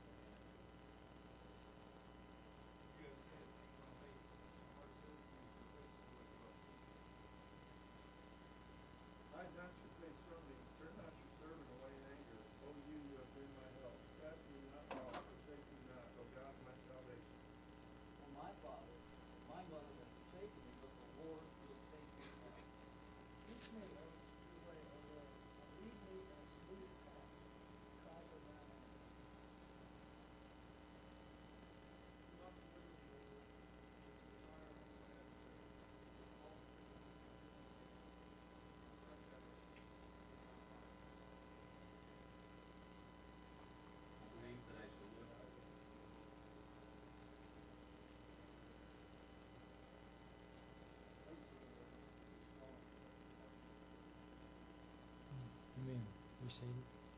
G: Hide not your face from me, turn not your servant away in anger. O you who have been my help, cast me not off, forsake me not, O God my salvation.
D: O my Father, my mother has forsaken me, but the Lord will take me up.
H: Teach me your way, O Lord, and lead me in a smooth path because of my enemies.
E: Do not deliver me, O Lord, with the desire of my adversaries, with all the prisoners of my enemies.
C: Amen. Be seated.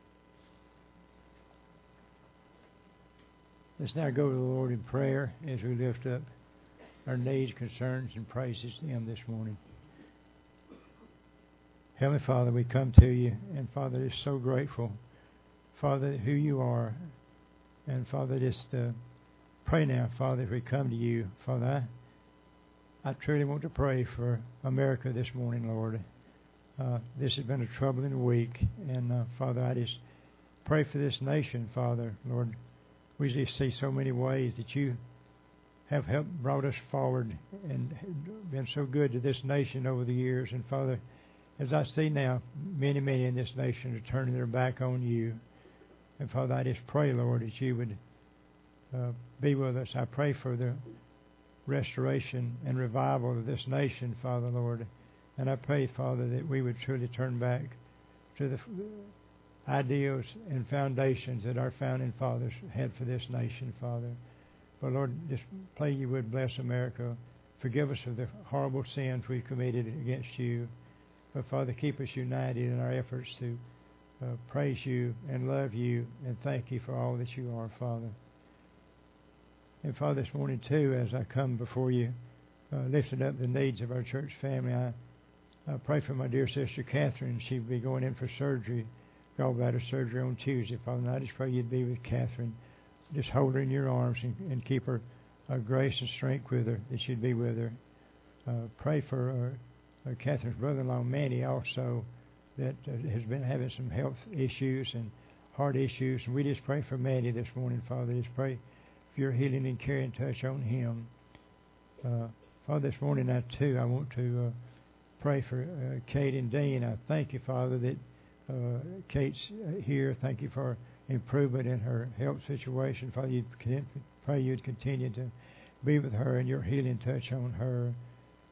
C: Let's now go to the Lord in prayer as we lift up our needs, concerns, and praises to Him this morning. Heavenly Father, we come to you, and Father, we're so grateful, Father, who you are. And Father, just pray now, Father, as we come to you. Father, I truly want to pray for America this morning, Lord. This has been a troubling week, and Father, I just pray for this nation, Father, Lord. We just see so many ways that you have helped brought us forward and been so good to this nation over the years. And Father, as I see now, many in this nation are turning their back on you. And Father, I just pray, Lord, that you would be with us. I pray for the restoration and revival of this nation, Father, Lord. And I pray, Father, that we would truly turn back to the ideals and foundations that our founding fathers had for this nation, Father. But Lord, just pray you would bless America. Forgive us of the horrible sins we've committed against you. But Father, keep us united in our efforts to praise you and love you and thank you for all that you are, Father. And Father, this morning too, as I come before you, lifting up the needs of our church family, I pray for my dear sister Catherine. She'll be going in for surgery, gallbladder surgery on Tuesday, Father. And I just pray you'd be with Catherine. Just hold her in your arms and keep her grace and strength with her, that she'd be with her. Pray for Catherine's brother-in-law, Manny, also, that has been having some health issues and heart issues. And we just pray for Manny this morning, Father. Just pray for your healing and care and touch on him. Father, this morning I want to pray for Kate and Dean. I thank you, Father, that Kate's here. Thank you for improvement in her health situation. Father, pray you'd continue to be with her and your healing touch on her.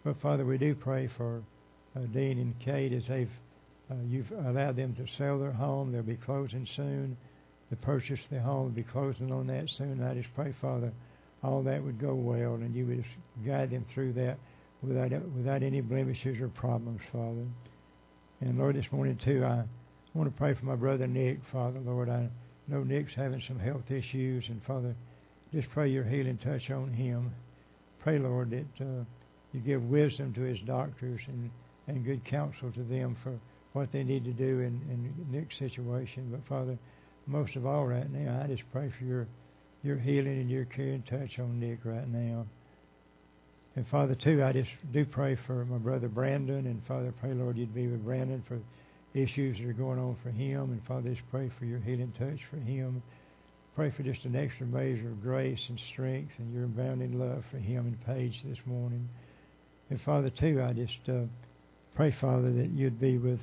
C: But Father, we do pray for Dean and Kate as you've allowed them to sell their home. They'll be closing soon. To purchase their home, will be closing on that soon. And I just pray, Father, all that would go well, and you would just guide them through that without any blemishes or problems, Father. And Lord, this morning too, I want to pray for my brother Nick, Father. Lord, I know Nick's having some health issues, and Father, just pray your healing touch on him. Pray, Lord, that you give wisdom to his doctors and good counsel to them for what they need to do in Nick's situation. But Father, most of all right now, I just pray for your healing and your care and touch on Nick right now. And Father, too, I just do pray for my brother Brandon. And Father, pray, Lord, you'd be with Brandon for issues that are going on for him. And Father, just pray for your healing touch for him. Pray for just an extra measure of grace and strength and your abounding love for him and Paige this morning. And Father, too, I just pray, Father, that you'd be with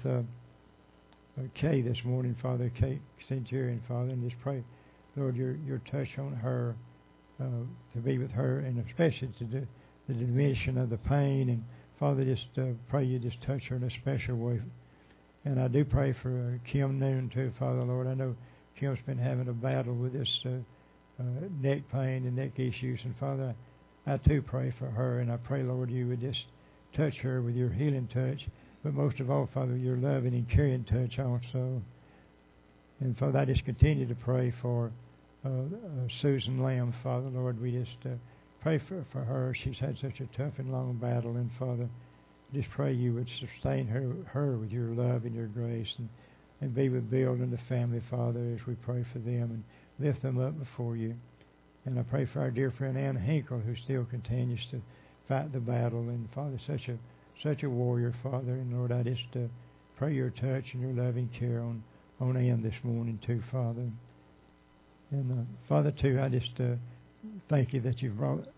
C: Kay this morning, Father, Kate Centurion, Father, and just pray, Lord, your touch on her, to be with her, and especially to the diminution of the pain. And Father, just pray you just touch her in a special way. And I do pray for Kim Noon too, Father, Lord. I know Kim's been having a battle with this neck pain and neck issues, and Father, I too pray for her, and I pray, Lord, you would just touch her with your healing touch, but most of all, Father, your loving and caring touch also. And Father, I just continue to pray for Susan Lamb, Father, Lord. We just pray for her. She's had such a tough and long battle, and Father, just pray you would sustain her with your love and your grace, and be with Bill and the family, Father, as we pray for them and lift them up before you. And I pray for our dear friend Ann Hinkle, who still continues to fight the battle. And Father, such a warrior, Father. And Lord, I just pray your touch and your loving care on Ann this morning too, Father. And Father, too, I just thank you that you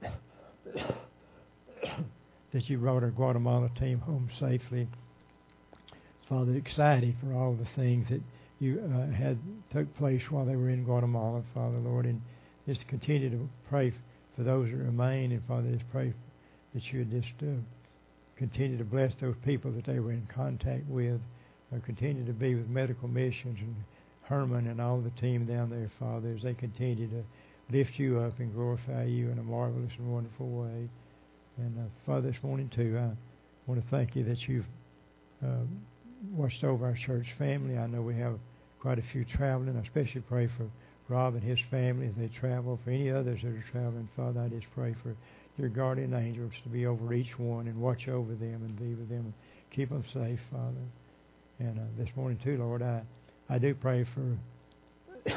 C: brought our Guatemala team home safely. Father, excited for all the things that you had took place while they were in Guatemala, Father, Lord, and just continue to pray for those that remain. And Father, just pray that you would just continue to bless those people that they were in contact with. Continue to be with Medical Missions and Herman and all the team down there, Father, as they continue to lift you up and glorify you in a marvelous and wonderful way. And Father, this morning too, I want to thank you that you've watched over our church family. I know we have quite a few traveling. I especially pray for Rob and his family as they travel. For any others that are traveling, Father, I just pray for your guardian angels to be over each one and watch over them and be with them and keep them safe, Father. And this morning too, Lord, I do pray for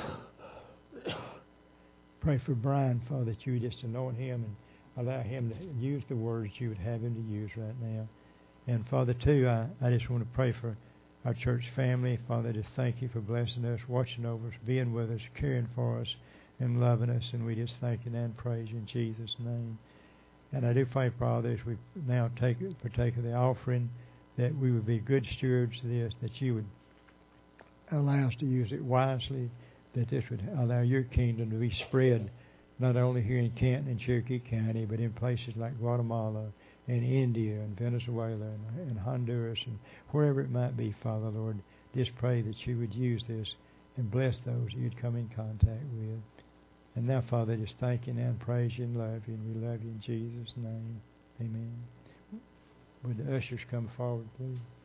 C: Brian, Father, that you would just anoint him and allow him to use the words you would have him to use right now. And Father, too, I just want to pray for our church family. Father, just thank you for blessing us, watching over us, being with us, caring for us, and loving us. And we just thank you and praise you in Jesus' name. And I do pray, Father, as we now partake of the offering, that we would be good stewards of this, that you would allow us to use it wisely, that this would allow your kingdom to be spread not only here in Canton and Cherokee County, but in places like Guatemala and India and Venezuela and Honduras and wherever it might be, Father, Lord. Just pray that you would use this and bless those you'd come in contact with. And now, Father, just thank you and praise you and love you, and we love you in Jesus' name. Amen. Would the ushers come forward, please?